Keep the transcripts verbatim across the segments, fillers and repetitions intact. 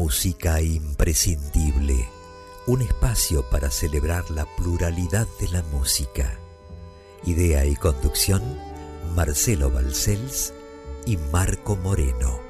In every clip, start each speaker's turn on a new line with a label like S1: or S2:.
S1: Música imprescindible, un espacio para celebrar la pluralidad de la música. Idea y conducción, Marcelo Balcells y Marco Moreno.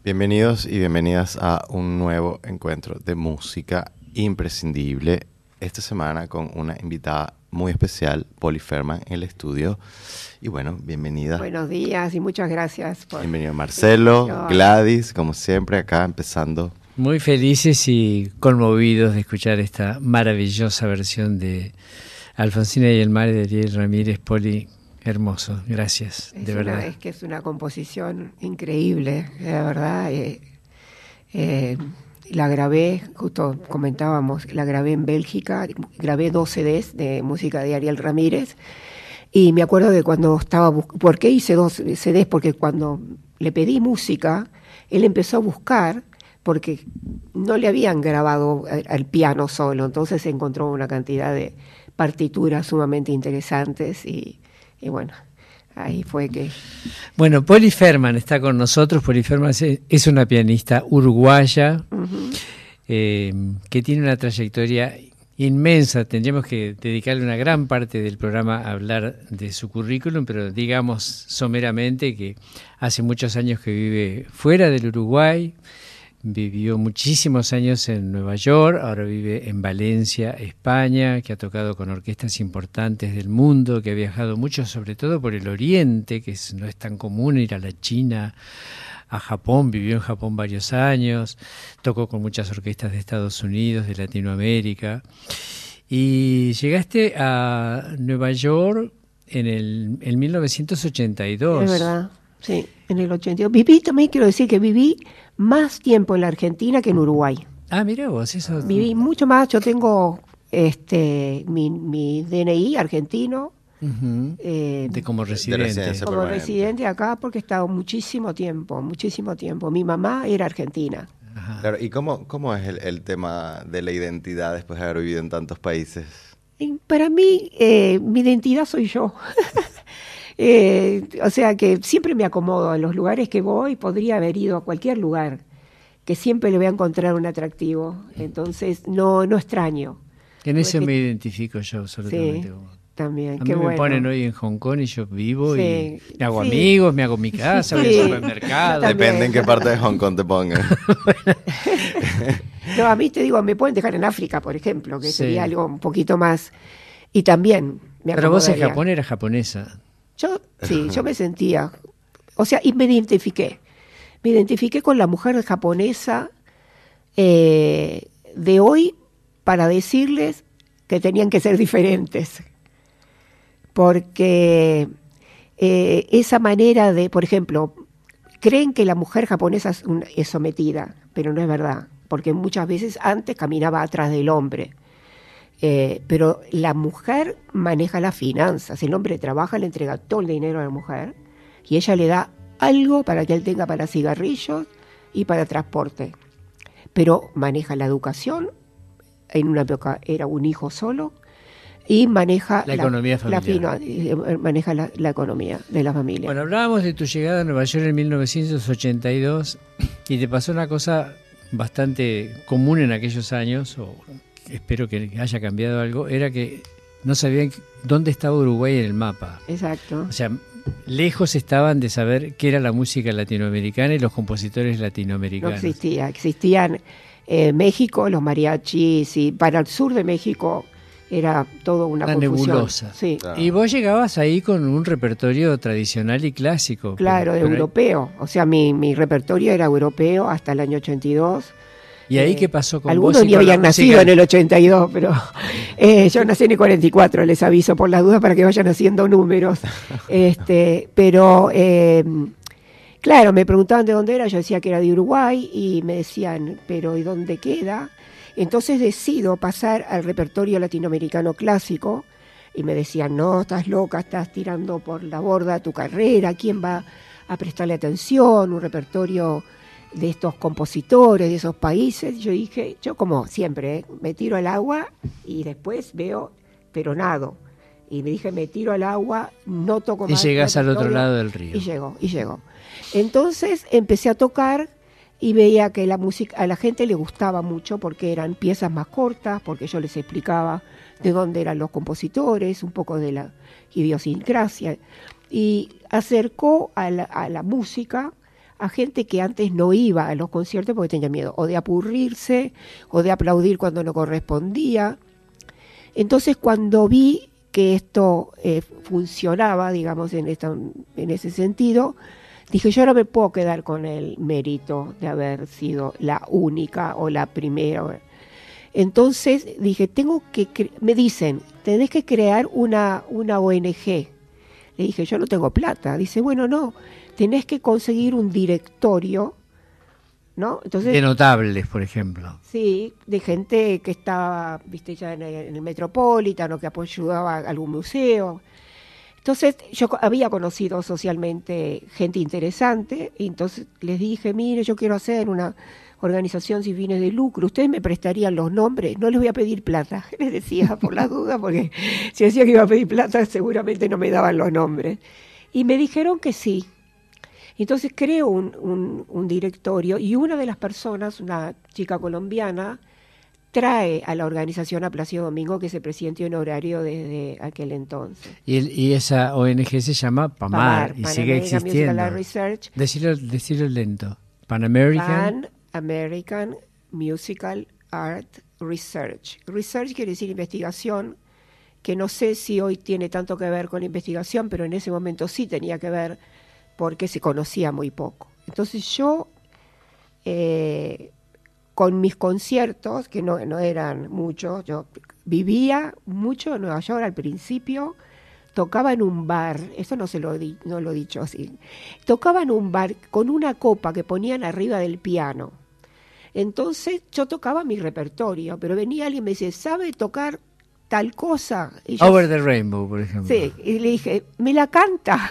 S2: Bienvenidos y bienvenidas a un nuevo encuentro de música imprescindible. Esta semana con una invitada muy especial, Poli Ferman, en el estudio. Y bueno, bienvenida.
S3: Buenos días y muchas gracias por...
S2: Bienvenido Marcelo, Gladys, como siempre, acá empezando.
S4: Muy felices y conmovidos de escuchar esta maravillosa versión de Alfonsina y el mar de Ariel Ramírez. Poli, hermoso, gracias,
S3: es
S4: de
S3: una,
S4: verdad.
S3: Es que es una composición increíble, la verdad. Eh, eh, la grabé, justo comentábamos, la grabé en Bélgica, grabé dos C Ds de música de Ariel Ramírez, y me acuerdo que cuando estaba... ¿Por qué hice dos C Ds? Porque cuando le pedí música, él empezó a buscar, porque no le habían grabado al piano solo, entonces encontró una cantidad de partituras sumamente interesantes y, y bueno, ahí fue que...
S4: Bueno, Poli Ferman está con nosotros. Poli Ferman es una pianista uruguaya uh-huh. eh, que tiene una trayectoria inmensa. Tendríamos que dedicarle una gran parte del programa a hablar de su currículum, pero digamos someramente que hace muchos años que vive fuera del Uruguay. Vivió muchísimos años en Nueva York, ahora vive en Valencia, España, que ha tocado con orquestas importantes del mundo, que ha viajado mucho, sobre todo por el Oriente, que es, no es tan común ir a la China, a Japón, vivió en Japón varios años, tocó con muchas orquestas de Estados Unidos, de Latinoamérica, y llegaste a Nueva York en el en mil novecientos ochenta y dos.
S3: Es verdad, sí, en el ochenta y dos. Viví, también quiero decir que viví más tiempo en la Argentina que en Uruguay.
S4: Ah, mira vos, eso...
S3: Viví mucho más, yo tengo este mi, mi D N I argentino.
S4: Uh-huh. eh, de como residente.
S2: De
S3: como permanente. residente acá porque he estado muchísimo tiempo, muchísimo tiempo. Mi mamá era argentina.
S2: Ajá. Claro, ¿y cómo, cómo es el, el tema de la identidad después de haber vivido en tantos países?
S3: Y para mí, eh, mi identidad soy yo. Eh, o sea que siempre me acomodo a los lugares que voy, podría haber ido a cualquier lugar, que siempre le voy a encontrar un atractivo, entonces no no extraño.
S4: En eso
S3: Porque...
S4: me identifico yo absolutamente.
S3: Sí, también,
S4: a
S3: qué
S4: mí
S3: bueno.
S4: Me ponen hoy en Hong Kong y yo vivo sí, y me hago
S3: sí.
S4: amigos, me hago mi casa, sí. voy al supermercado.
S2: Depende en qué parte de Hong Kong te pongan.
S3: No, a mí te digo, me pueden dejar en África, por ejemplo, que sí. sería algo un poquito más... Y también me
S4: Pero vos en Japón eras japonesa.
S3: Yo, sí, yo me sentía, o sea, y me identifiqué, me identifiqué con la mujer japonesa eh, de hoy para decirles que tenían que ser diferentes, porque eh, esa manera de, por ejemplo, creen que la mujer japonesa es, un, es sometida, pero no es verdad, porque muchas veces antes caminaba atrás del hombre. Eh, pero la mujer maneja las finanzas, el hombre trabaja, le entrega todo el dinero a la mujer y ella le da algo para que él tenga para cigarrillos y para transporte, pero maneja la educación, en una época era un hijo solo, y maneja
S4: la, la economía familiar.
S3: La, maneja la, la economía de la familia.
S4: Bueno, hablábamos de tu llegada a Nueva York en mil novecientos ochenta y dos y te pasó una cosa bastante común en aquellos años, o espero que haya cambiado algo, era que no sabían dónde estaba Uruguay en el mapa.
S3: Exacto.
S4: O sea, lejos estaban de saber qué era la música latinoamericana y los compositores latinoamericanos.
S3: No existía, existían eh, México, los mariachis, y para el sur de México era todo una, una confusión.
S4: Nebulosa.
S3: Sí.
S4: Claro. Y vos llegabas ahí con un repertorio tradicional y clásico.
S3: Claro, pero, pero europeo. O sea, mi, mi repertorio era europeo hasta el año ochenta y dos.
S4: ¿Y ahí eh, qué pasó con
S3: algunos
S4: vos?
S3: Algunos ni habían nacido en el ochenta y dos, pero eh, yo nací en el cuarenta y cuatro, les aviso por las dudas para que vayan haciendo números. este, pero, eh, claro, me preguntaban de dónde era, yo decía que era de Uruguay y me decían, pero ¿y dónde queda? Entonces decido pasar al repertorio latinoamericano clásico y me decían, no, estás loca, estás tirando por la borda tu carrera, ¿quién va a prestarle atención? Un repertorio de estos compositores, de esos países. Yo dije, yo como siempre, ¿eh? me tiro al agua y después veo, pero nado. Y me dije, me tiro al agua, no toco más.
S4: Y llegas al otro lado del río.
S3: Y llegó, y llegó. Entonces empecé a tocar y veía que la música a la gente le gustaba mucho porque eran piezas más cortas, porque yo les explicaba de dónde eran los compositores, un poco de la idiosincrasia. Y acercó a la, a la música a gente que antes no iba a los conciertos porque tenía miedo o de apurrirse o de aplaudir cuando no correspondía. Entonces, cuando vi que esto eh, funcionaba, digamos, en, esta, en ese sentido, dije, yo no me puedo quedar con el mérito de haber sido la única o la primera. Entonces dije, tengo que, cre-. me dicen, tenés que crear una, una O N G. Le dije, yo no tengo plata. Dice, bueno, no, tenés que conseguir un directorio, ¿no? Entonces,
S4: de notables, por ejemplo.
S3: Sí, de gente que estaba, viste, ya en el, en el Metropolitan o que ayudaba a algún museo. Entonces yo había conocido socialmente gente interesante y entonces les dije, mire, yo quiero hacer una organización sin fines de lucro, ¿ustedes me prestarían los nombres? No les voy a pedir plata, les decía por la duda, porque si decía que iba a pedir plata seguramente no me daban los nombres. Y me dijeron que sí. Entonces creo un, un, un directorio y una de las personas, una chica colombiana, trae a la organización a Plácido Domingo, que es el presidente honorario desde aquel entonces.
S4: Y, el, y esa O N G se llama PAMAR,
S3: PAMAR,
S4: y
S3: Pan
S4: sigue
S3: American
S4: existiendo.
S3: Musical Art Research.
S4: Decirlo, decirlo lento. Pan American.
S3: Pan American Musical Art Research. Research quiere decir investigación, que no sé si hoy tiene tanto que ver con la investigación, pero en ese momento sí tenía que ver porque se conocía muy poco. Entonces yo, eh, con mis conciertos, que no, no eran muchos, yo vivía mucho en Nueva York al principio, tocaba en un bar, eso no se lo di, no lo he dicho así, tocaba en un bar con una copa que ponían arriba del piano. Entonces yo tocaba mi repertorio, pero venía alguien y me decía, ¿sabe tocar tal cosa? Y yo,
S4: Over the Rainbow, por ejemplo.
S3: Sí, y le dije, me la canta.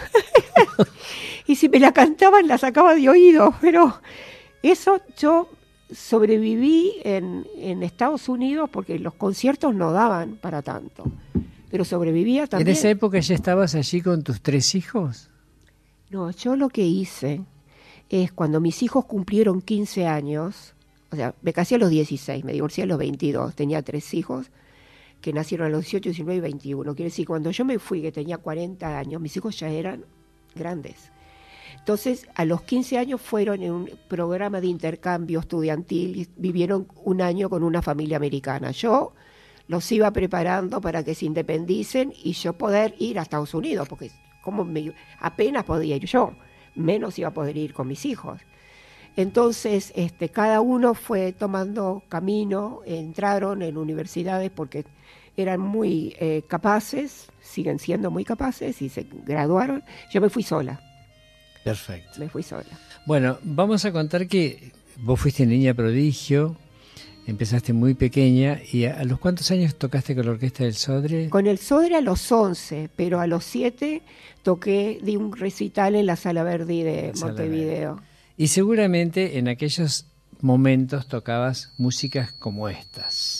S3: Y si me la cantaban, la sacaba de oído, pero eso yo sobreviví en, en Estados Unidos porque los conciertos no daban para tanto, pero sobrevivía también.
S4: ¿En esa época ya estabas allí con tus tres hijos?
S3: No, yo lo que hice es cuando mis hijos cumplieron quince años, o sea, me casé a los dieciséis, me divorcié a los veintidós, tenía tres hijos que nacieron a los dieciocho, diecinueve y veintiuno. Quiere decir, cuando yo me fui, que tenía cuarenta años, mis hijos ya eran grandes. Entonces, a los quince años fueron en un programa de intercambio estudiantil y vivieron un año con una familia americana. Yo los iba preparando para que se independicen y yo poder ir a Estados Unidos, porque como me, apenas podía ir yo, menos iba a poder ir con mis hijos. Entonces, este, cada uno fue tomando camino, entraron en universidades porque eran muy eh, capaces, siguen siendo muy capaces y se graduaron. Yo me fui sola.
S4: Perfecto.
S3: Me fui sola.
S4: Bueno, vamos a contar que vos fuiste niña prodigio, empezaste muy pequeña, y ¿a los cuántos años tocaste con la Orquesta del Sodre?
S3: Con el Sodre a los once, pero a los siete toqué, di un recital en la Sala Verdi de
S4: Sala
S3: Montevideo.
S4: Verdi. Y seguramente en aquellos momentos tocabas músicas como estas.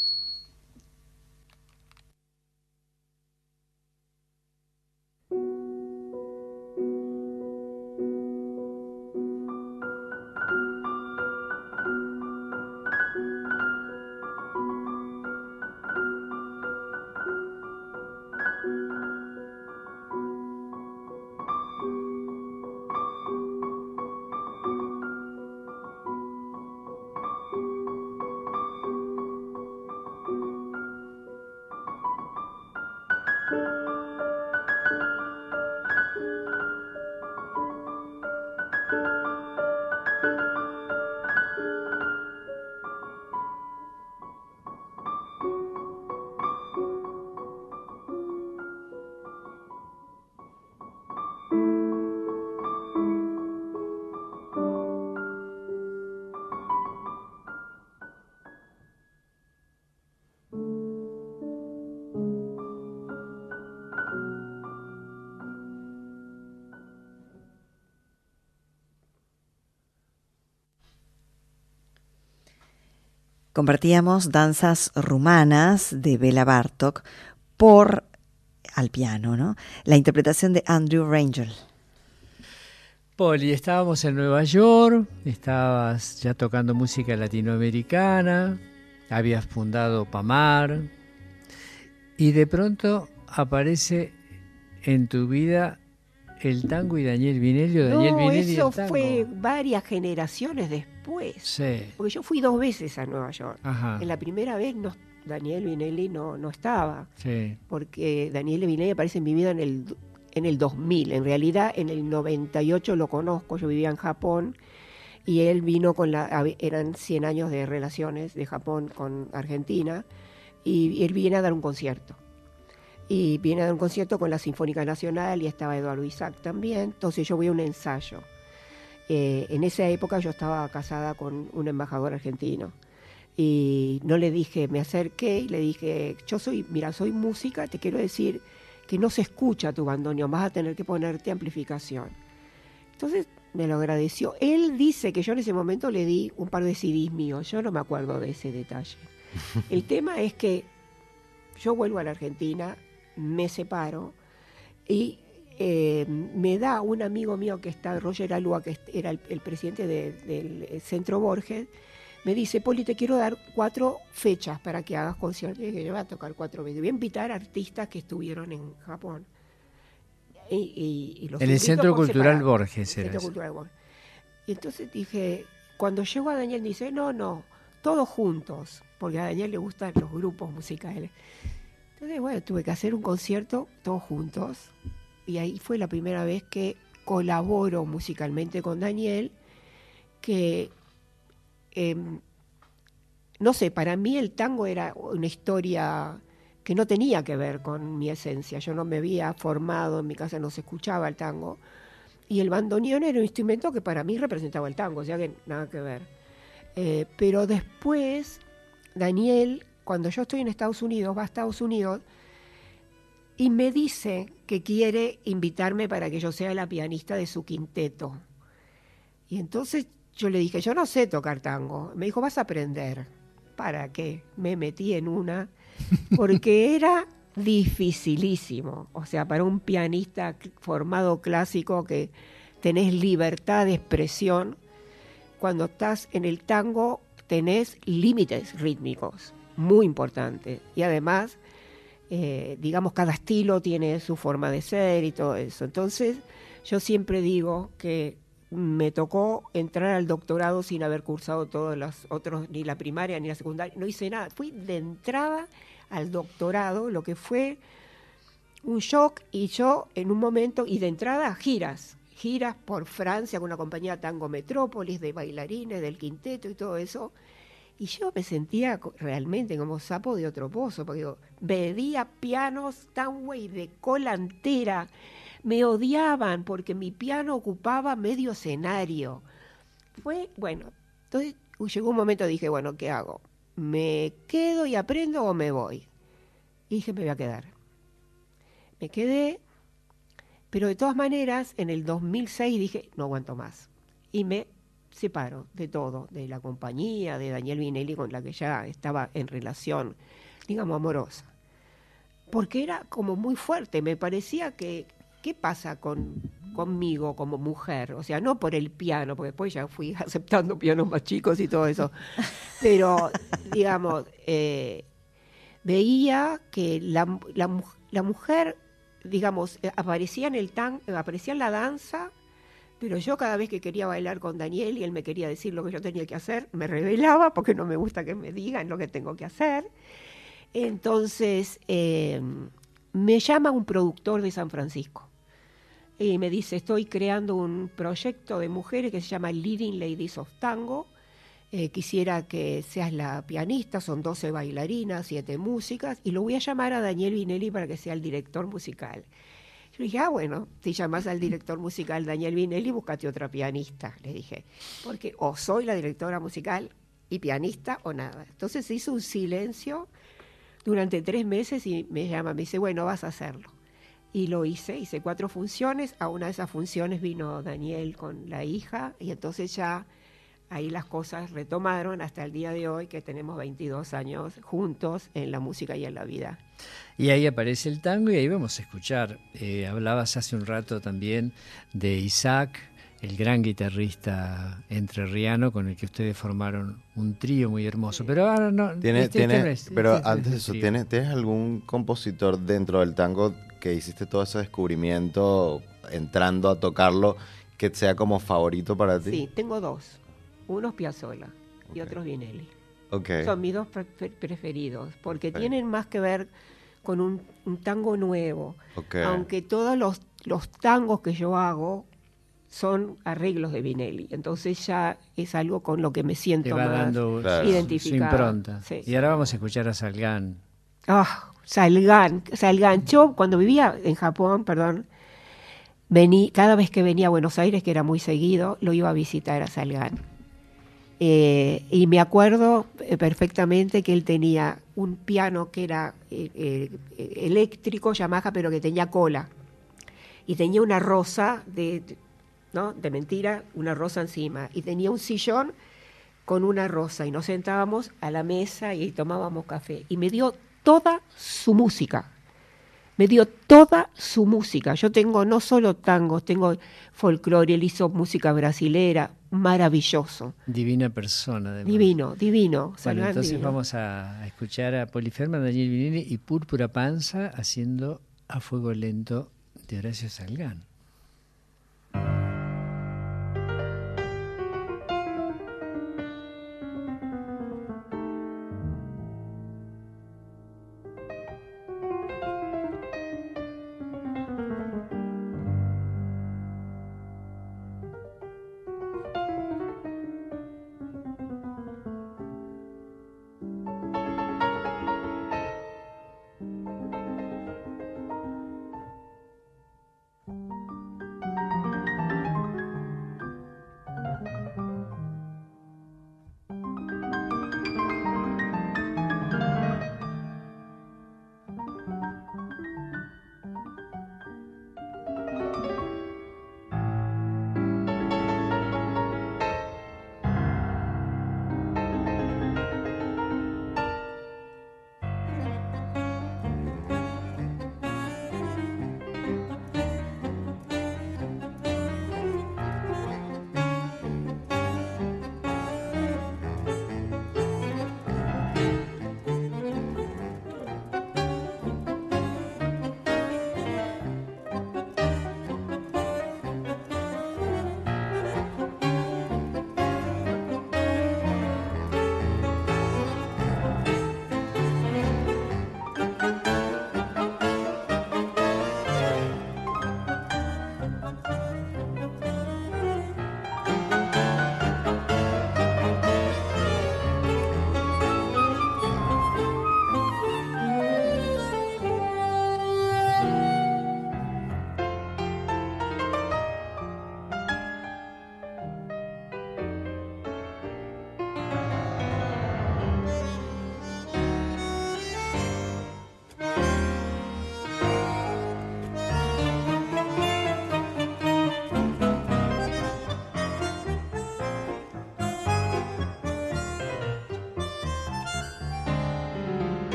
S5: Compartíamos Danzas Rumanas de Bela Bartók por al piano, ¿no? La interpretación de Andrew Rangel.
S4: Poli, estábamos en Nueva York, estabas ya tocando música latinoamericana, habías fundado PAMAR y de pronto aparece en tu vida el tango y Daniel Vinelli, o
S3: No,
S4: Daniel Vinelli y
S3: eso
S4: el tango?
S3: fue varias generaciones después.
S4: Sí.
S3: Porque yo fui dos veces a Nueva York.
S4: Ajá.
S3: En la primera vez no, Daniel Vinelli no, no estaba.
S4: Sí.
S3: Porque Daniel Vinelli aparece en mi vida en el, en el dos mil. En realidad, en el noventa y ocho lo conozco. Yo vivía en Japón. Y él vino con la... Eran cien años de relaciones de Japón con Argentina. Y él viene a dar un concierto. Y viene a dar un concierto con la Sinfónica Nacional y estaba Eduardo Isaac también. Entonces yo voy a un ensayo. Eh, en esa época yo estaba casada con un embajador argentino. Y no le dije, me acerqué y le dije, yo soy, mira, soy música, te quiero decir que no se escucha tu bandoneón, vas a tener que ponerte amplificación. Entonces me lo agradeció. Él dice que yo en ese momento le di un par de C Ds míos, yo no me acuerdo de ese detalle. El tema es que yo vuelvo a la Argentina, me separo y eh, me da un amigo mío que está, Roger Alúa, que era el, el presidente de, del Centro Borges, me dice, Poli, te quiero dar cuatro fechas para que hagas conciertos. Y dije, yo voy a tocar cuatro veces. Voy a invitar a artistas que estuvieron en Japón. Y, y, y los
S4: en el Centro Cultural
S3: separado.
S4: Borges era
S3: Centro
S4: eso.
S3: Cultural Borges. Y entonces dije, cuando llego a Daniel, dice, no, no, todos juntos, porque a Daniel le gustan los grupos musicales. Entonces, bueno, tuve que hacer un concierto todos juntos. Y ahí fue la primera vez que colaboro musicalmente con Daniel, que... Eh, no sé, para mí el tango era una historia que no tenía que ver con mi esencia. Yo no me había formado, en mi casa no se escuchaba el tango. Y el bandoneón era un instrumento que para mí representaba el tango, o sea que nada que ver. Eh, pero después, Daniel, cuando yo estoy en Estados Unidos, va a Estados Unidos y me dice que quiere invitarme para que yo sea la pianista de su quinteto. Y entonces yo le dije, yo no sé tocar tango. Me dijo, vas a aprender. ¿Para qué? Me metí en una, porque era dificilísimo. O sea, para un pianista formado clásico que tenés libertad de expresión, cuando estás en el tango tenés límites rítmicos, muy importantes. Y además, eh, digamos, cada estilo tiene su forma de ser y todo eso. Entonces, yo siempre digo que me tocó entrar al doctorado sin haber cursado todos los otros, ni la primaria ni la secundaria, no hice nada, fui de entrada al doctorado, lo que fue un shock, y yo en un momento, y de entrada giras, giras por Francia con una compañía Tango Metrópolis, de bailarines, del quinteto y todo eso, y yo me sentía realmente como sapo de otro pozo, porque digo, veía pianos Tanway de cola entera. Me odiaban porque mi piano ocupaba medio escenario. Fue, bueno, entonces llegó un momento, dije, bueno, ¿qué hago? ¿Me quedo y aprendo o me voy? Y dije, me voy a quedar. Me quedé, pero de todas maneras, en el dos mil seis dije, no aguanto más. Y me separo de todo, de la compañía, de Daniel Vinelli, con la que ya estaba en relación, digamos, amorosa. Porque era como muy fuerte, me parecía que... ¿Qué pasa con, conmigo como mujer? O sea, no por el piano, porque después ya fui aceptando pianos más chicos y todo eso. Pero, digamos, eh, veía que la, la, la mujer, digamos, aparecía en el tan, aparecía en la danza, pero yo cada vez que quería bailar con Daniel y él me quería decir lo que yo tenía que hacer, me rebelaba porque no me gusta que me digan lo que tengo que hacer. Entonces, eh, me llama un productor de San Francisco y me dice, estoy creando un proyecto de mujeres que se llama Leading Ladies of Tango, eh, quisiera que seas la pianista, son doce bailarinas, siete músicas, y lo voy a llamar a Daniel Vinelli para que sea el director musical. Yo dije, ah, bueno, si llamas al director musical Daniel Vinelli, búscate otra pianista, le dije, porque o soy la directora musical y pianista o nada. Entonces se hizo un silencio durante tres meses y me llama, me dice, bueno, vas a hacerlo. Y lo hice, hice cuatro funciones, a una de esas funciones vino Daniel con la hija, y entonces ya ahí las cosas retomaron hasta el día de hoy, que tenemos veintidós años juntos en la música y en la vida.
S4: Y ahí aparece el tango y ahí vamos a escuchar. Eh, hablabas hace un rato también de Isaac, el gran guitarrista entrerriano con el que ustedes formaron un trío muy hermoso. Pero ahora no.
S2: ¿Tiene,
S4: este,
S2: tiene,
S4: este no es,
S2: pero
S4: este
S2: antes
S4: no
S2: de
S4: es
S2: eso,
S4: trío.
S2: ¿tienes, ¿tienes algún compositor dentro del tango que hiciste todo ese descubrimiento entrando a tocarlo, que sea como favorito para ti?
S3: Sí, tengo dos. Uno es Piazzolla y
S2: Ok.
S3: otro es Vinelli.
S2: Ok.
S3: Son mis dos pre- pre- preferidos, porque
S2: Ok.
S3: tienen más que ver con un, un tango nuevo.
S2: Ok.
S3: Aunque todos los, los tangos que yo hago son arreglos de Vinelli, entonces ya es algo con lo que me siento
S4: Te va
S3: más
S4: dando
S2: Claro.
S4: su- su
S3: identificada.
S4: impronta.
S3: Sí.
S4: Y ahora vamos a escuchar a Salgán.
S3: Ah, Salgán, Salgán. Yo cuando vivía en Japón, perdón, vení, cada vez que venía a Buenos Aires, que era muy seguido, lo iba a visitar a Salgán. Eh, y me acuerdo eh, perfectamente que él tenía un piano que era eh, eh, eléctrico, Yamaha, pero que tenía cola. Y tenía una rosa de, ¿no? de mentira, una rosa encima. Y tenía un sillón con una rosa. Y nos sentábamos a la mesa y tomábamos café. Y me dio toda su música. Me dio toda su música. Yo tengo no solo tangos, tengo folclore, él hizo música brasilera, maravilloso.
S4: Divina persona, además.
S3: Divino, divino.
S4: Bueno,
S3: Salgán,
S4: entonces
S3: divino.
S4: vamos a a escuchar a Poliferma, Daniel Vinelli y Púrpura Panza haciendo A Fuego Lento de Horacio Salgán.
S6: Thank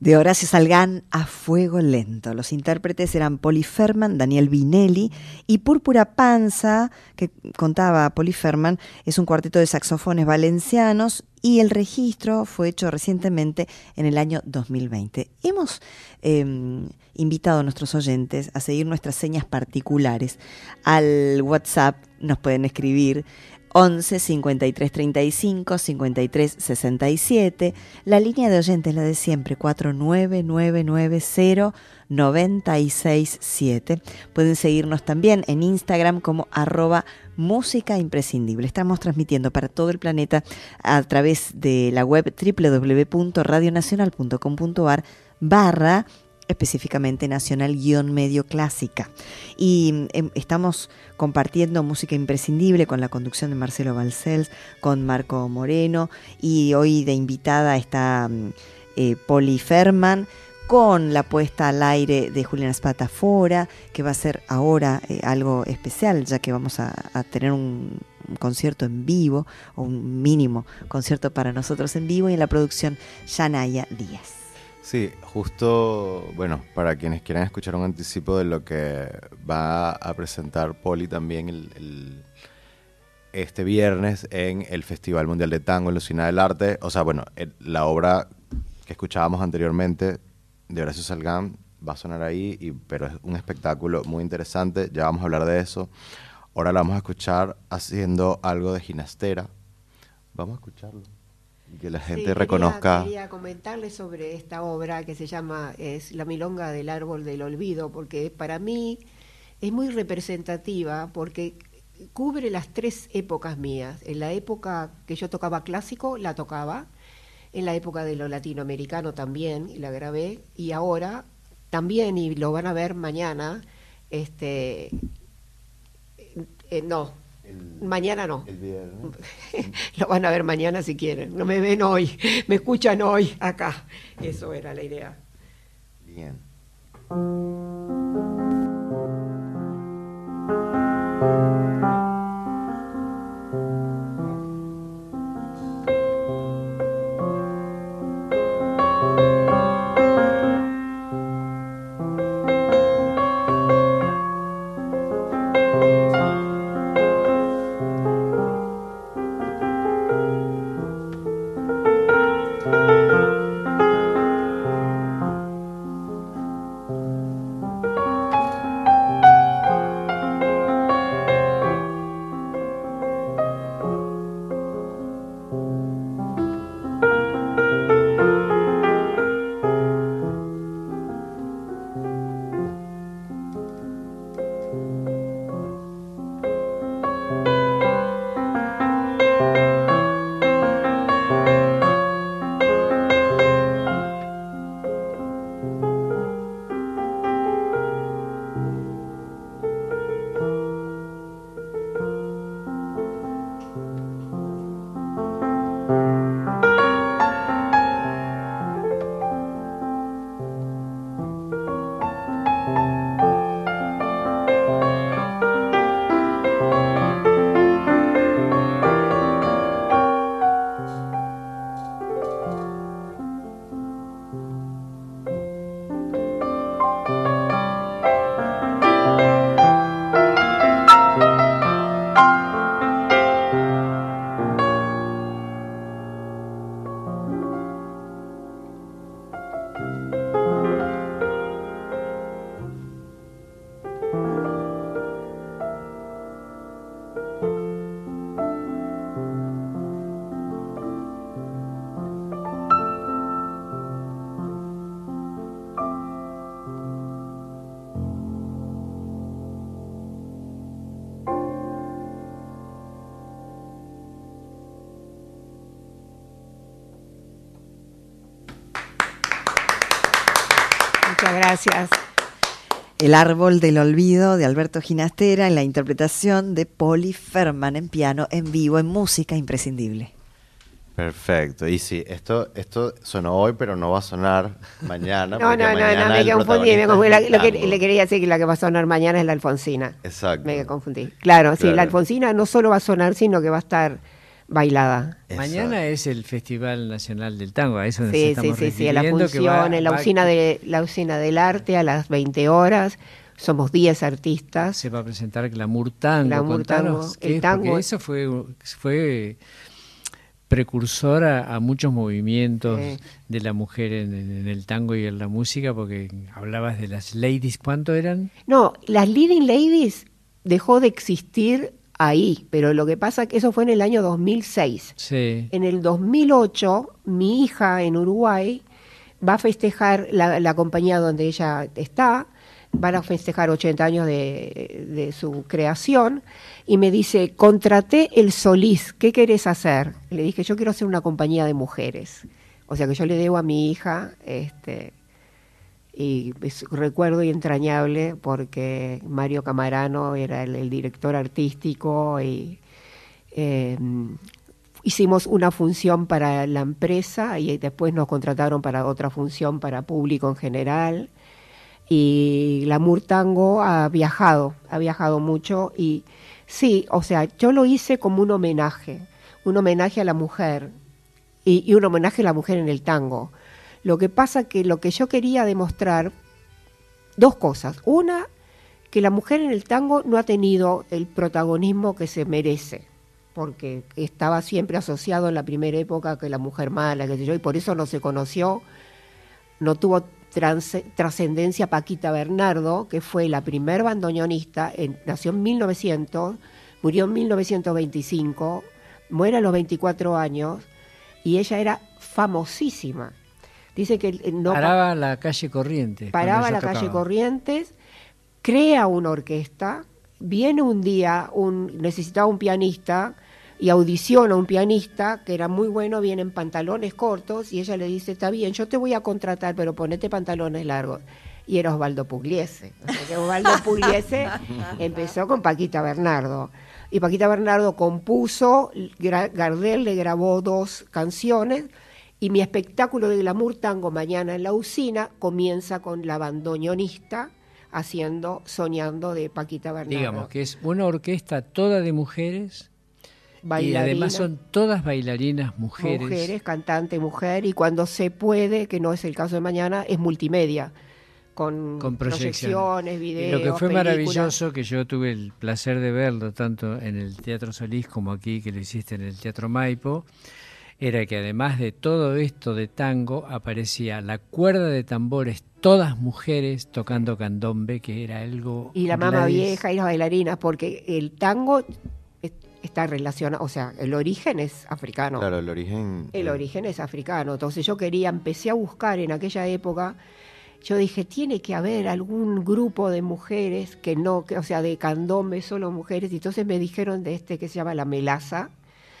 S5: de Horacio Salgán, A Fuego Lento. Los intérpretes eran Polly Ferman, Daniel Vinelli y Púrpura Panza, que contaba Polly Ferman, es un cuarteto de saxofones valencianos y el registro fue hecho recientemente en el año dos mil veinte. Hemos eh, invitado a nuestros oyentes a seguir nuestras señas particulares. Al WhatsApp nos pueden escribir once cincuenta y tres treinta y cinco cincuenta y tres sesenta y siete. La línea de oyentes, la de siempre, cuatro nueve nueve nueve cero nueve seis siete. Pueden seguirnos también en Instagram como arroba música imprescindible. Estamos transmitiendo para todo el planeta a través de la web doble u doble u doble u punto radio nacional punto com punto a r barra específicamente nacional-medio clásica. Y eh, estamos compartiendo música imprescindible con la conducción de Marcelo Balcells, con Marco Moreno, y hoy de invitada está eh, Polly Ferman, con la puesta al aire de Juliana Spatafora, que va a ser ahora eh, algo especial, ya que vamos a, a tener un, un concierto en vivo, o un mínimo concierto para nosotros en vivo, y en la producción Yanaya Díaz.
S2: Sí, justo, bueno, para quienes quieran escuchar un anticipo de lo que va a presentar Polly también el, el, este viernes en el Festival Mundial de Tango en la Usina del Arte. O sea, bueno, el, la obra que escuchábamos anteriormente de Horacio Salgán va a sonar ahí, y, pero es un espectáculo muy interesante, ya vamos a hablar de eso. Ahora la vamos a escuchar haciendo algo de Ginastera. Vamos a escucharlo. Y que la gente
S3: sí,
S2: reconozca.
S3: Quería, quería comentarles sobre esta obra que se llama es La Milonga del Árbol del Olvido, porque para mí es muy representativa, porque cubre las tres épocas mías. En la época que yo tocaba clásico, la tocaba. En la época de lo latinoamericano también, y la grabé. Y ahora también, y lo van a ver mañana, este eh, no, El, mañana no.
S2: El viernes.
S3: Lo van a ver mañana si quieren. No me ven hoy, me escuchan hoy acá. Eso era la idea.
S2: Bien.
S3: Muchas gracias.
S5: El Árbol del Olvido de Alberto Ginastera en la interpretación de Polly Ferman en piano, en vivo, en música imprescindible.
S2: Perfecto. Y sí, esto esto sonó hoy, pero no va a sonar mañana.
S3: No, no, no, no, me confundí. Me confundí. La, lo que le quería decir que la que va a sonar mañana es la Alfonsina.
S2: Exacto.
S3: Me confundí. Claro,
S2: claro,
S3: sí, la Alfonsina no solo va a sonar, sino que va a estar bailada.
S4: Mañana es el Festival Nacional del Tango, a eso nos
S3: Sí, sí,
S4: estamos
S3: sí, sí, a la
S4: refiriendo, que
S3: función,
S4: va-
S3: en la
S4: va-
S3: usina, de, la usina del arte a las veinte horas. Somos diez artistas.
S4: se va a presentar Glamour Tango.
S3: Glamour
S4: Contanos
S3: Tango,
S4: qué
S3: el
S4: es,
S3: tango-
S4: porque eso fue, fue precursor a, a muchos movimientos
S3: Sí.
S4: de la mujer en, en el tango y en la música, porque hablabas de las ladies, ¿cuánto eran?
S3: No, las Leading Ladies dejó de existir ahí, pero lo que pasa es que eso fue en el año dos mil seis.
S4: Sí.
S3: En el dos mil ocho, mi hija en Uruguay va a festejar la, la compañía donde ella está, van a festejar ochenta años de, de su creación, y me dice, contraté el Solís, ¿qué querés hacer? Le dije, yo quiero hacer una compañía de mujeres. O sea que yo le debo a mi hija, este, y es un recuerdo entrañable porque Mario Camarano era el, el director artístico y eh, hicimos una función para la empresa y después nos contrataron para otra función para público en general. Y Glamour Tango ha viajado, ha viajado mucho y sí, o sea, yo lo hice como un homenaje, un homenaje a la mujer y, y un homenaje a la mujer en el tango. Lo que pasa que lo que yo quería demostrar, dos cosas. Una, que la mujer en el tango no ha tenido el protagonismo que se merece, porque estaba siempre asociado en la primera época que la mujer mala, qué sé yo, y por eso no se conoció, no tuvo trans- trascendencia Paquita Bernardo, que fue la primer bandoneonista, en, nació en mil novecientos, murió en mil novecientos veinticinco, muere a los veinticuatro años, y ella era famosísima. Dice que eh, no
S4: Paraba la calle Corrientes.
S3: paraba
S4: cuando
S3: la
S4: ella
S3: calle
S4: tocaba.
S3: Corrientes, crea una orquesta, viene un día, un, necesitaba un pianista y audiciona a un pianista que era muy bueno, viene en pantalones cortos y ella le dice, está bien, yo te voy a contratar, pero ponete pantalones largos. Y era Osvaldo Pugliese. O sea que Osvaldo Pugliese empezó con Paquita Bernardo. Y Paquita Bernardo compuso, Gra- Gardel le grabó dos canciones, y mi espectáculo de Glamour Tango mañana en la usina comienza con la bandoneonista haciendo Soñando de Paquita Bernardo.
S4: Digamos que es una orquesta toda de mujeres y
S3: Bailarina,
S4: además son todas bailarinas mujeres.
S3: mujeres, cantante, mujer, y cuando se puede, que no es el caso de mañana, es multimedia, con,
S4: Con proyecciones.
S3: proyecciones,
S4: Y
S3: videos,
S4: lo que fue
S3: películas.
S4: maravilloso, que yo tuve el placer de verlo tanto en el Teatro Solís como aquí, que lo hiciste en el Teatro Maipo, era que además de todo esto de tango, aparecía la cuerda de tambores, todas mujeres tocando candombe, que era algo...
S3: Y la mama
S4: Gladys,
S3: vieja y las bailarinas, porque el tango es- está relacionado, o sea, el origen es africano.
S2: Claro, el origen.
S3: El
S2: eh,
S3: origen es africano. Entonces yo quería, empecé a buscar en aquella época, yo dije, tiene que haber algún grupo de mujeres que no, que, o sea, de candombe, solo mujeres. Y entonces me dijeron de este que se llama La Melaza.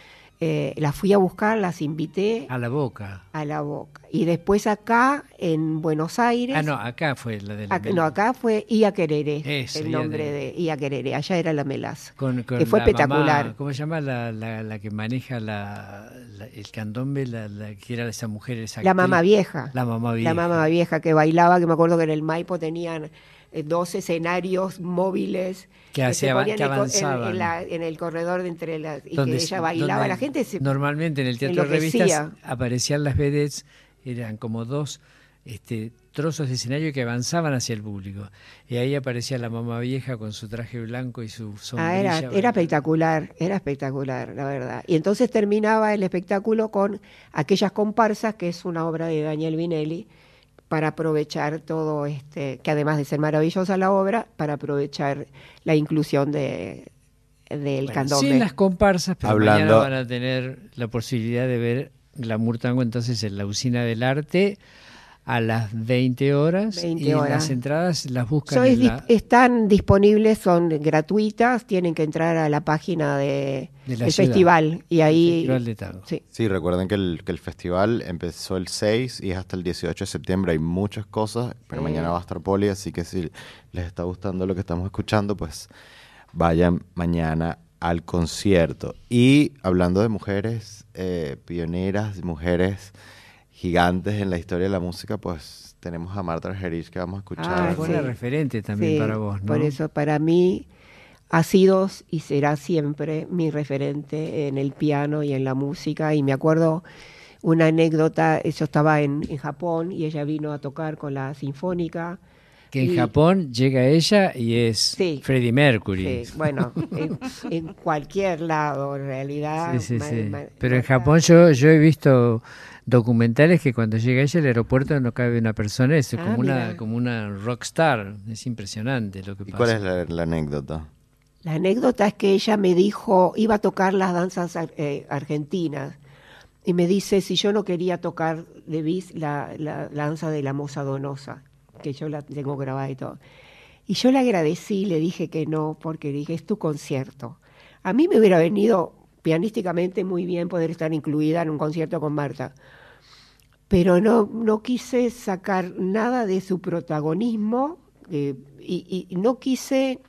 S3: Eh, las fui a buscar, las invité
S4: A la boca.
S3: a la boca. Y después acá, en Buenos Aires...
S4: Ah, no, acá fue la de la...
S3: Acá, no, acá fue Ia Querere,
S4: Eso,
S3: el
S4: Ia
S3: nombre
S4: Querere.
S3: de Ia Querere, allá era La Melaza,
S4: Con, con
S3: que fue
S4: la
S3: espectacular.
S4: mamá, ¿cómo se llama la, la, la que maneja la, la- el candombe? La, la que era esa mujer, esa
S3: La
S4: actriz?
S3: mamá vieja,
S4: La mamá vieja.
S3: la mamá vieja que bailaba, que me acuerdo que en el Maipo tenían eh, dos escenarios móviles
S4: Que
S3: se
S4: hacía-
S3: ponían
S4: que
S3: en el co- en-
S4: avanzaban.
S3: En, la- en el corredor de entre las, y
S4: Donde
S3: que
S4: se-
S3: ella bailaba,
S4: donde
S3: la gente se...
S4: Normalmente en el teatro de
S3: enloquecía.
S4: revistas aparecían las vedettes, eran como dos este, trozos de escenario que avanzaban hacia el público. Y ahí aparecía la mamá vieja con su traje blanco y su sombrilla.
S3: Ah, era, era
S4: bailando.
S3: espectacular, era espectacular, la verdad. Y entonces terminaba el espectáculo con Aquellas comparsas, que es una obra de Daniel Vinelli, para aprovechar todo este, que además de ser maravillosa la obra, para aprovechar la inclusión de del
S4: Bueno,
S3: candombe.
S4: sin las comparsas, pero
S2: Hablando-
S4: mañana van a tener la posibilidad de ver Glamour Tango entonces en la Usina del Arte a las veinte horas.
S3: veinte
S4: y
S3: horas.
S4: las entradas las buscan
S3: So, es
S4: en la,
S3: dis- están disponibles, son gratuitas, tienen que entrar a la página de,
S4: De la
S3: del
S4: ciudad.
S3: festival y ahí
S4: Festival de Tango.
S3: sí.
S2: Sí, recuerden que el, que el festival empezó el seis y es hasta el dieciocho de septiembre. Hay muchas cosas, pero
S3: Sí.
S2: mañana va a estar Poli, así que si les está gustando lo que estamos escuchando, pues vayan mañana al concierto. Y hablando de mujeres eh, pioneras, mujeres gigantes en la historia de la música, pues tenemos a Marta Argerich que vamos a escuchar.
S3: Ah,
S4: Fue
S3: sí.
S4: una referente también
S3: Sí,
S4: para vos, ¿no?
S3: Por eso, para mí, ha sido y será siempre mi referente en el piano y en la música. Y me acuerdo una anécdota, yo estaba en, en Japón y ella vino a tocar con la Sinfónica.
S4: Que en
S3: y,
S4: Japón llega ella y es
S3: sí,
S4: Freddie Mercury.
S3: Sí, bueno, en, en cualquier lado en realidad.
S4: Sí, sí,
S3: Ma-
S4: sí.
S3: ma-
S4: Pero en
S3: Marta-
S4: Japón yo, yo he visto documentales que cuando llega ella al aeropuerto no cabe una persona, es
S3: Ah,
S4: como una
S3: mira.
S4: como una rockstar. Es impresionante lo que
S2: ¿Y
S4: pasa.
S2: cuál es la, la anécdota?
S3: La anécdota es que ella me dijo, iba a tocar las danzas ar- eh, argentinas, y me dice si yo no quería tocar de bis la, la, la danza de la Moza Donosa, que yo la tengo grabada y todo. Y yo le agradecí, le dije que no, porque dije, es tu concierto. A mí me hubiera venido pianísticamente muy bien poder estar incluida en un concierto con Marta, pero no, no quise sacar nada de su protagonismo eh, y, y no quise,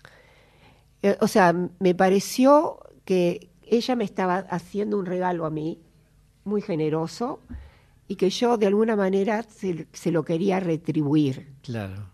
S3: eh, o sea, me pareció que ella me estaba haciendo un regalo a mí, muy generoso, y que yo de alguna manera se, se lo quería retribuir.
S4: Claro.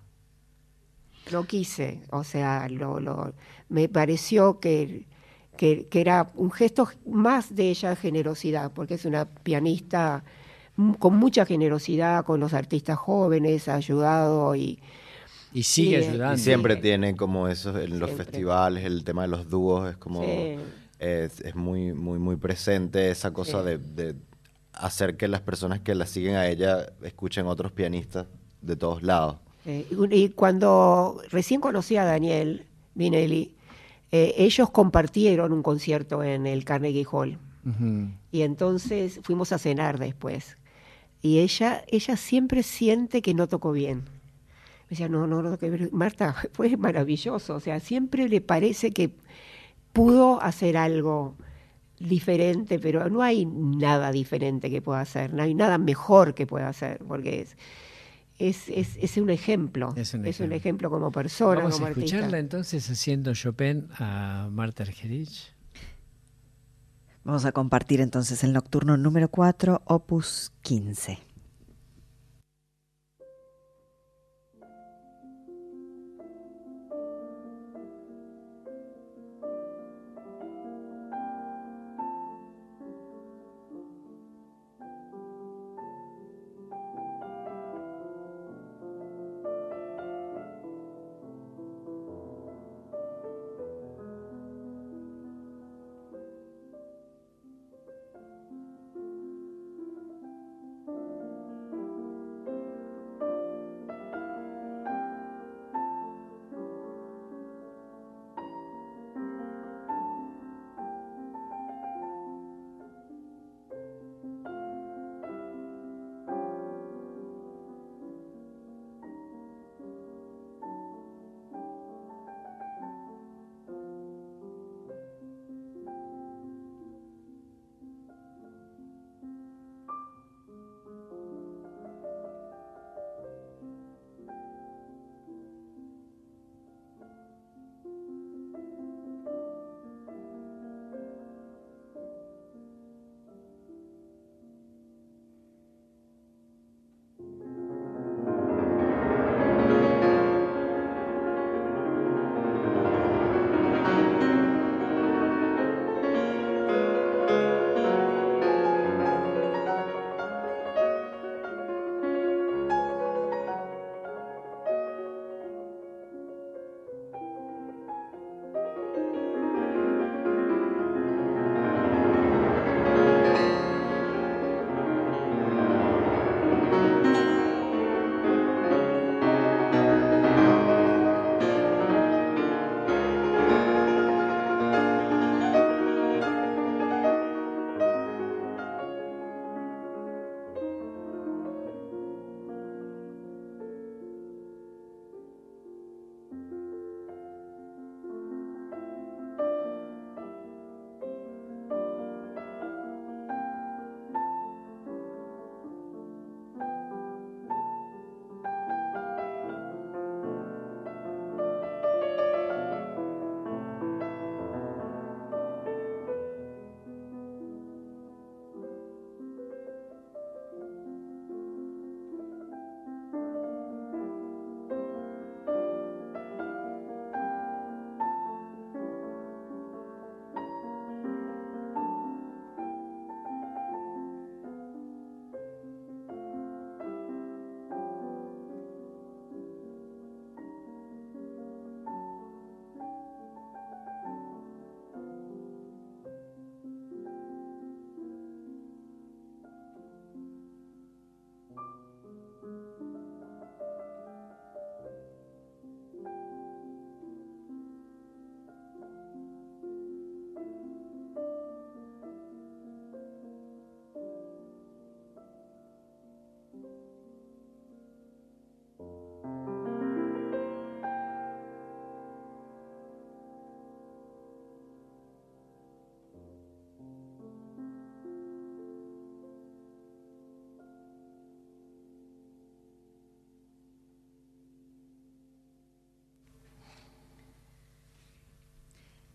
S3: No quise, o sea, lo, lo, me pareció que, que, que era un gesto más de ella generosidad, porque es una pianista m- con mucha generosidad con los artistas jóvenes, ha ayudado y,
S4: Y sigue
S3: y, eh,
S2: Y
S4: ayudando.
S2: siempre
S3: Sí.
S2: tiene como eso en los
S3: Siempre.
S2: festivales, el tema de los dúos es como
S3: Sí.
S2: es, es muy muy muy presente esa cosa
S3: Sí.
S2: de, de hacer que las personas que la siguen a ella escuchen otros pianistas de todos lados.
S3: Eh, y y cuando recién conocí a Daniel Vinelli, eh, ellos compartieron un concierto en el Carnegie Hall.
S4: Ujú.
S3: Y entonces fuimos a cenar después. Y ella, ella siempre siente que no tocó bien. Me decía, no, no, no toqué bien. Marta, fue maravilloso. O sea, siempre le parece que pudo hacer algo diferente, pero no hay nada diferente que pueda hacer, no hay nada mejor que pueda hacer, porque es, es, es, es un ejemplo,
S4: Es un
S3: es un
S4: ejemplo.
S3: ejemplo como persona,
S4: Vamos
S3: como
S4: a escucharla
S3: artista.
S4: entonces haciendo Chopin a Marta Argerich.
S5: Vamos a compartir entonces el nocturno número cuatro, opus quince.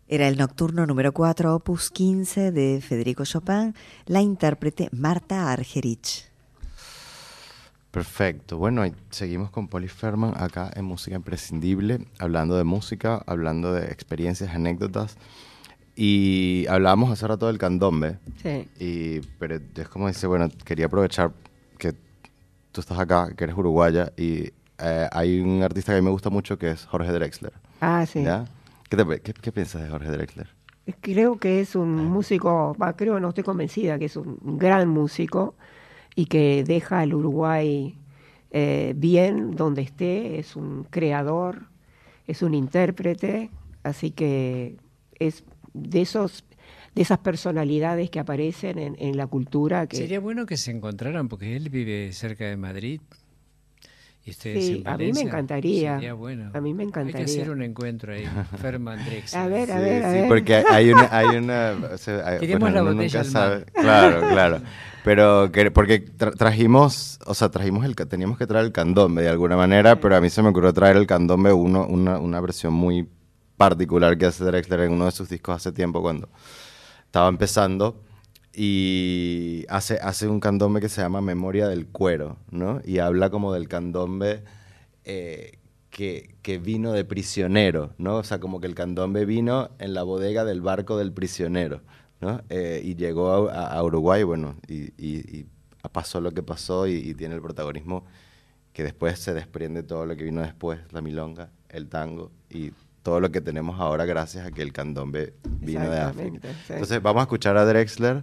S5: Era el nocturno número cuatro, opus quince de Federico Chopin, la intérprete Marta Argerich.
S2: Perfecto. Bueno, seguimos con Polly Fairman acá en Música Imprescindible, hablando de música, hablando de experiencias, anécdotas. Y hablábamos hace rato del candombe.
S3: Sí.
S2: Y, pero es como dice, bueno, quería aprovechar que tú estás acá, que eres uruguaya, y eh, hay un artista que a mí me gusta mucho que es Jorge Drexler.
S3: Ah, sí.
S2: ¿Ya? ¿Qué, te, qué, ¿Qué piensas de Jorge Drexler?
S3: Creo que es un músico, bah, creo, no estoy convencida, que es un gran músico y que deja al Uruguay eh, bien donde esté. Es un creador, es un intérprete, así que es de esos de esas personalidades que aparecen en, en la cultura. Que
S4: sería bueno que se encontraran, porque él vive cerca de Madrid. Y ustedes
S3: sí,
S4: en Valencia.
S3: A mí me encantaría.
S4: Sería bueno.
S3: A mí me encantaría.
S4: Hay que hacer un encuentro ahí, Fairman Drexler.
S3: A ver, a
S2: Sí,
S3: ver, a
S2: sí,
S3: ver.
S2: porque hay una... Hay una o sea, hay-
S4: Queremos la
S2: uno
S4: botella
S2: nunca
S4: al mar.
S2: sabe. Claro, claro. Pero que, porque tra- trajimos, o sea, trajimos el, ca- teníamos que traer el candombe de alguna manera, pero a mí se me ocurrió traer el candombe uno, una, una versión muy particular que hace Drexler en uno de sus discos hace tiempo cuando estaba empezando. Y hace, hace un candombe que se llama Memoria del Cuero, ¿no? Y habla como del candombe eh, que, que vino de prisionero, ¿no? O sea, como que el candombe vino en la bodega del barco del prisionero, ¿no? Eh, y llegó a, a Uruguay, bueno, y, y, y pasó lo que pasó y, y tiene el protagonismo que después se desprende todo lo que vino después, la milonga, el tango y todo lo que tenemos ahora gracias a que el candombe vino de África.
S3: Exactamente, sí.
S2: Entonces vamos a escuchar a Drexler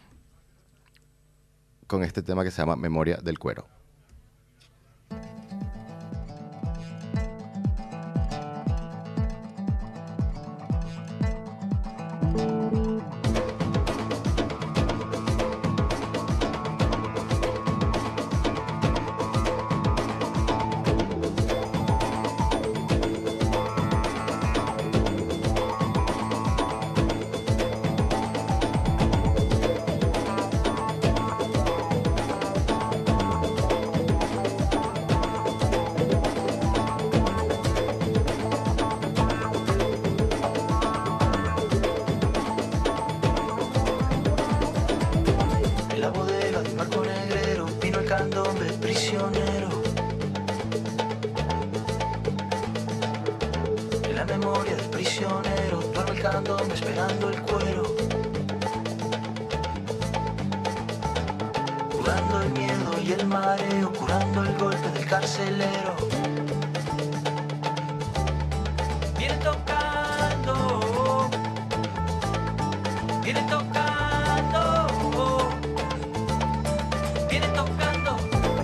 S2: con este tema que se llama Memoria del Cuero.
S6: En la bodega de un barco negrero vino el candombe prisionero. En la memoria del prisionero duerme el candombe esperando el cuero. Curando el miedo y el mareo, curando el golpe del carcelero. Viene tocando, viene tocando, viene tocando.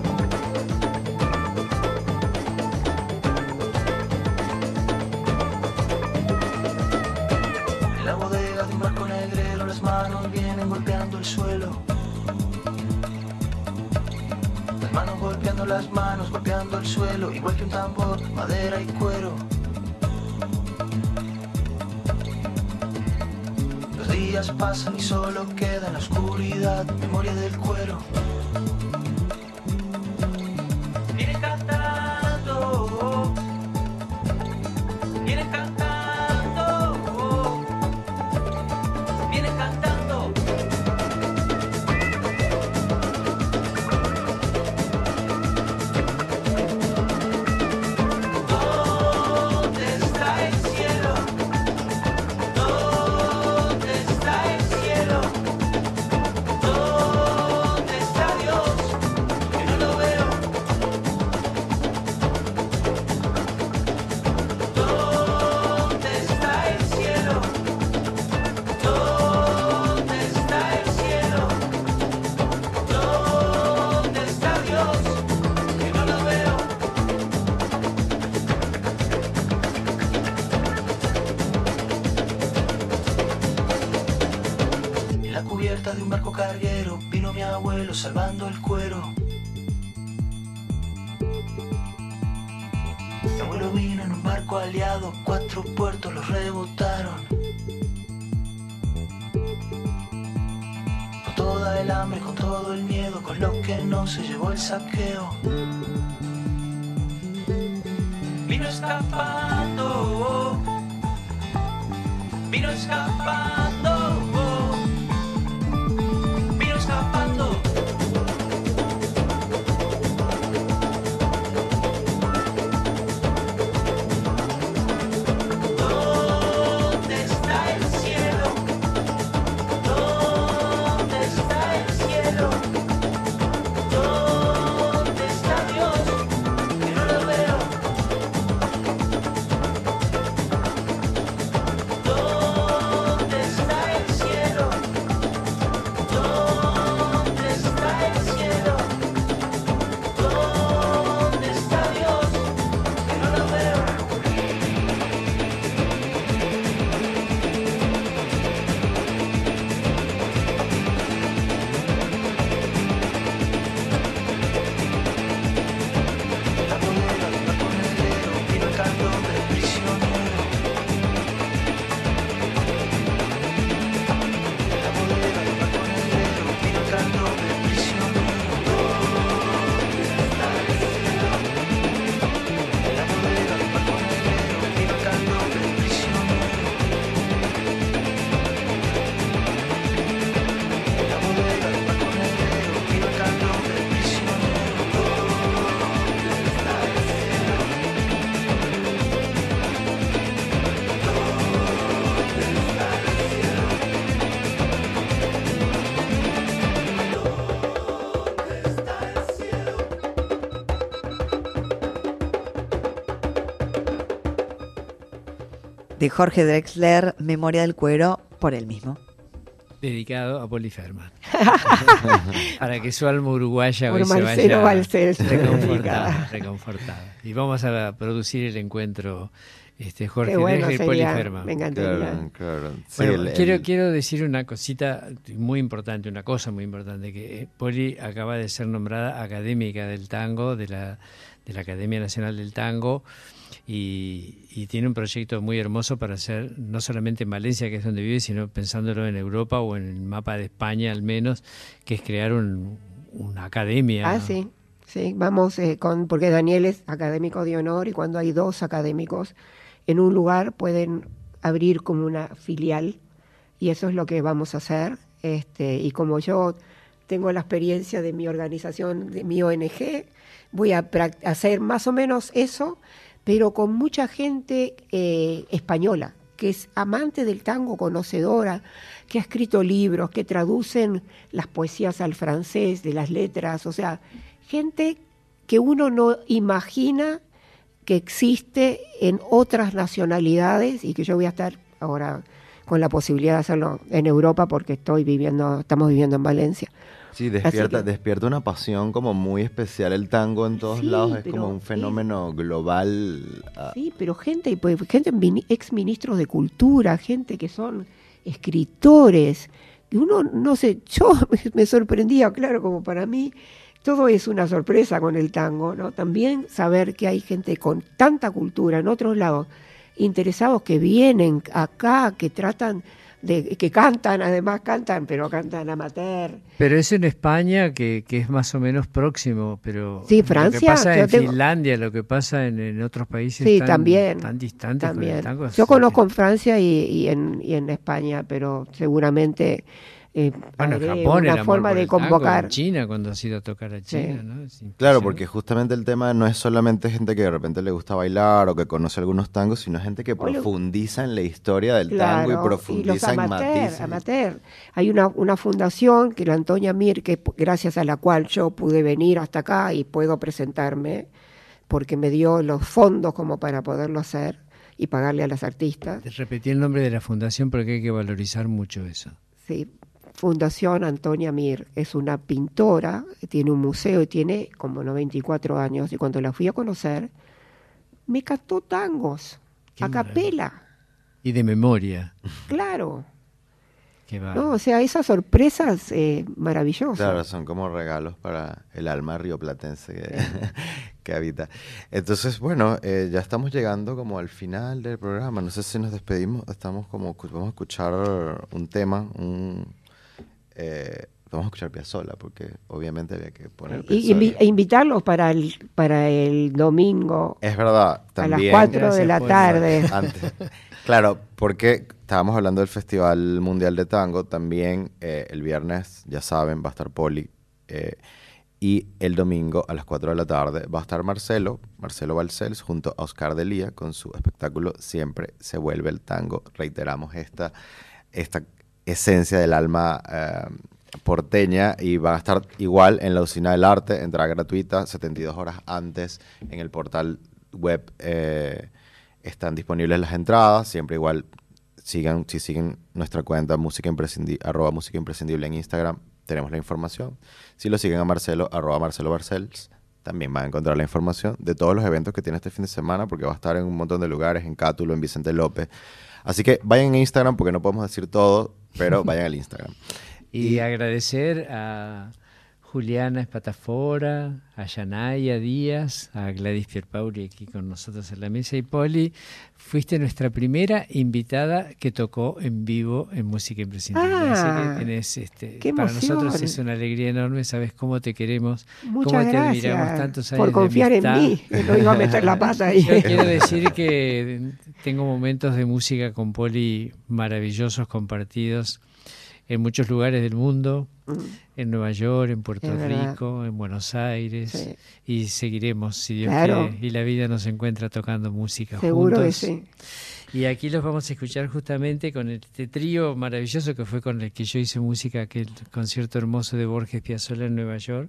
S6: En la bodega de un barco negrero las manos vienen golpeando el suelo. Las manos golpeando las manos, golpeando el suelo, igual que un tambor, madera y cuero. Los días pasan y solo queda en la oscuridad memoria del cuero. Viene cantando, viene cantando, viene cantando. ¿Dónde está el cielo? ¿Dónde está el cielo? ¿Dónde está Dios? Que no lo veo. ¿Dónde está el cielo? ¿Dónde está el cielo? ¿Dónde está Dios? Que no lo veo. En la cubierta de un barco carguero vino mi abuelo salvando el cuero. Mi abuelo vino en un barco aliado, cuatro puertos los rebotaron. Con toda el hambre, con todo el miedo, con lo que no se llevó el saqueo. Vino escapando, vino vino escapando, oh, vino escapando. ¿Dónde está el cielo? ¿Dónde está el cielo? ¿Dónde está Dios? Que no lo veo. ¿Dónde está el cielo? ¿Dónde está el cielo? ¿Dónde está Dios? Que no lo veo. La bodega del barco negrero vino el cantón del prisionero. La bodega del barco negrero vino el cantón del prisionero. ¿Dónde está el cielo? La bodega del barco negrero vino el cantón del prisionero. La bodega del barco negrero vino el cantón del prisionero. ¿Dónde está el cielo?
S5: De Jorge Drexler, Memoria del cuero, por él mismo.
S4: Dedicado a Poli Ferman. Para que su alma uruguaya
S3: Por
S4: hoy se
S3: Marcelo
S4: vaya
S3: Balcells,
S4: reconfortada,
S3: dedicada.
S4: reconfortada. Y vamos a producir el encuentro este, Jorge
S3: Qué bueno
S4: Drexler y Poli
S3: sería,
S4: Ferman.
S3: me encantaría.
S2: Claro, claro. Sí,
S4: Bueno,
S2: el-
S4: quiero,
S2: el-
S4: quiero decir una cosita muy importante, una cosa muy importante, que eh, Poli acaba de ser nombrada académica del tango, de la, de la Academia Nacional del Tango, y, y tiene un proyecto muy hermoso para hacer, no solamente en Valencia, que es donde vive, sino pensándolo en Europa o en el mapa de España al menos, que es crear un, una academia.
S3: Ah, sí, sí, vamos eh, con, porque Daniel es académico de honor y cuando hay dos académicos en un lugar pueden abrir como una filial y eso es lo que vamos a hacer. Este, y como yo tengo la experiencia de mi organización, de mi O N G, voy a prac- hacer más o menos eso, pero con mucha gente eh, española, que es amante del tango, conocedora, que ha escrito libros, que traducen las poesías al francés, de las letras, o sea, gente que uno no imagina que existe en otras nacionalidades y que yo voy a estar ahora con la posibilidad de hacerlo en Europa porque estoy viviendo, estamos viviendo en Valencia.
S2: Sí, despierta,
S3: Así que-
S2: despierta una pasión como muy especial el tango en todos
S3: Sí,
S2: lados, es
S3: pero
S2: como un
S3: es-
S2: fenómeno global. ah,
S3: Sí, pero gente, pues, gente mini- ex ministros de cultura, gente que son escritores, que uno, no sé, yo me, me sorprendía, claro, como para mí, todo es una sorpresa con el tango, ¿no? También saber que hay gente con tanta cultura en otros lados, interesados que vienen acá, que tratan de, que cantan, además cantan, pero cantan amateur.
S4: Pero es en España que, que es más o menos próximo, pero
S3: Sí,
S4: lo
S3: Francia,
S4: que pasa
S3: yo
S4: en
S3: tengo-
S4: Finlandia, lo que pasa en, en otros países
S3: Sí,
S4: tan,
S3: también,
S4: tan distantes con
S3: También.
S4: el tango.
S3: Yo
S4: es-
S3: conozco en Francia y, y, en, y en España, pero seguramente eh,
S4: Bueno, en
S3: haré
S4: Japón, el
S3: una
S4: amor
S3: forma
S4: por
S3: de
S4: el tango,
S3: convocar.
S4: en China, cuando has ido a tocar a
S3: Sí.
S4: China, ¿no? Es
S2: Claro,
S4: impresionante.
S2: porque justamente el tema no es solamente gente que de repente le gusta bailar o que conoce algunos tangos, sino gente que
S3: Oye,
S2: profundiza en la historia del
S3: Claro,
S2: tango y
S3: los
S2: profundiza en
S3: amateur,
S2: matices.
S3: amateur. Hay una, una fundación que la Antonia Mir, que p- gracias a la cual yo pude venir hasta acá y puedo presentarme, porque me dio los fondos como para poderlo hacer y pagarle a las artistas.
S4: Te repetí el nombre de la fundación porque hay que valorizar mucho eso.
S3: Sí, Fundación Antonia Mir es una pintora, tiene un museo y tiene como noventa y cuatro años. Y cuando la fui a conocer, me cantó tangos,
S4: Qué
S3: a capela,
S4: Y de memoria.
S3: claro.
S4: Que va.
S3: ¿No? O sea, esas sorpresas eh, maravillosas.
S2: Claro, son como regalos para el alma rioplatense que, que habita. Entonces, bueno, eh, ya estamos llegando como al final del programa. No sé si nos despedimos, estamos como, vamos a escuchar un tema, un, eh, vamos a escuchar Piazzolla, porque obviamente había que poner
S3: Y,
S2: Piazzolla.
S3: invi- e invitarlos para el, para el domingo
S2: Es verdad,
S3: a las
S2: también.
S3: cuatro de
S4: Gracias
S3: la
S4: por-
S3: tarde.
S2: Antes. Claro, porque estábamos hablando del Festival Mundial de Tango, también eh, el viernes, ya saben, va a estar Poli, eh, y el domingo a las cuatro de la tarde va a estar Marcelo, Marcelo Balcells, junto a Oscar Delía, con su espectáculo Siempre se vuelve el tango. Reiteramos esta, esta esencia del alma eh, porteña, y va a estar igual en la Usina del Arte, entrada gratuita, setenta y dos horas antes en el portal web. Eh, están disponibles las entradas, siempre igual sigan, si siguen nuestra cuenta música imprescindible, arroba música imprescindible en Instagram, tenemos la información. Si lo siguen a Marcelo, arroba Marcelo Barcels, también van a encontrar la información de todos los eventos que tiene este fin de semana, porque va a estar en un montón de lugares, en Cátulo, en Vicente López. Así que vayan a Instagram, porque no podemos decir todo, pero vayan al Instagram.
S4: Y,
S2: Y-
S4: agradecer a Juliana Espatafora, a Yanaya Díaz, a Gladys Pierpauli aquí con nosotros en la mesa. Y Poli, fuiste nuestra primera invitada que tocó en vivo en Música Imprescindible.
S3: Ah,
S4: Así que tenés, este,
S3: qué
S4: para
S3: emoción.
S4: nosotros es una alegría enorme, sabes cómo te queremos,
S3: Muchas
S4: cómo te
S3: gracias
S4: admiramos tantos años
S3: por confiar
S4: de
S3: en
S4: amistad.
S3: mí, que no iba a meter la pata ahí.
S4: Yo quiero decir que tengo momentos de música con Poli maravillosos compartidos en muchos lugares del mundo, en Nueva York, en Puerto
S3: Es verdad.
S4: Rico, en Buenos Aires,
S3: Sí.
S4: y seguiremos, si Dios
S3: Claro.
S4: quiere, y la vida nos encuentra tocando música
S3: Seguro que
S4: juntos.
S3: sí.
S4: Y aquí los vamos a escuchar justamente con este trío maravilloso que fue con el que yo hice música, aquel concierto hermoso de Borges Piazzolla en Nueva York,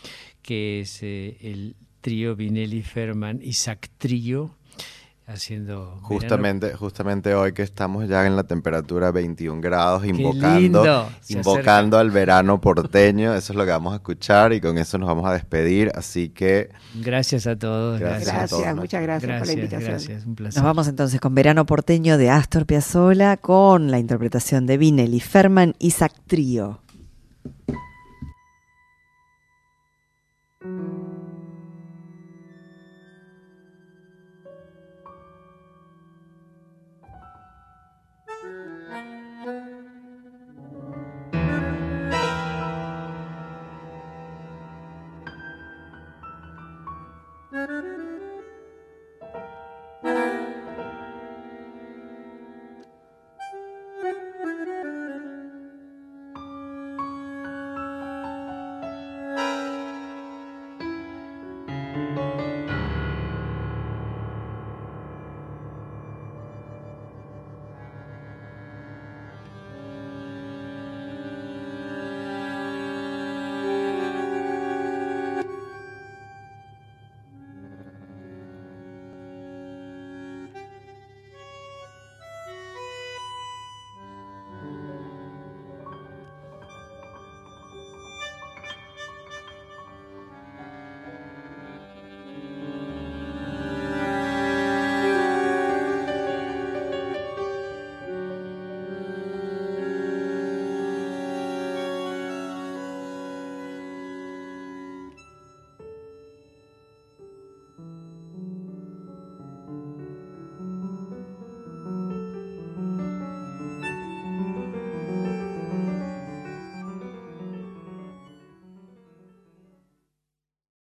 S4: que es eh, el trío Vinelli, Ferman, Isaac Trío, haciendo
S2: Justamente, justamente hoy que estamos ya en la temperatura veintiún grados,
S4: lindo.
S2: invocando,
S4: Se
S2: invocando al verano porteño. Eso es lo que vamos a escuchar, y con eso nos vamos a despedir. Así que
S4: verano. Gracias a todos.
S2: Gracias
S3: Gracias,
S2: a todos.
S3: muchas gracias, por la
S4: Gracias,
S3: invitación.
S4: gracias, un placer.
S5: Nos vamos entonces con Verano Porteño de Astor Piazzolla, con la interpretación de Vinelli, Ferman, Isaac Trío.
S3: Mm.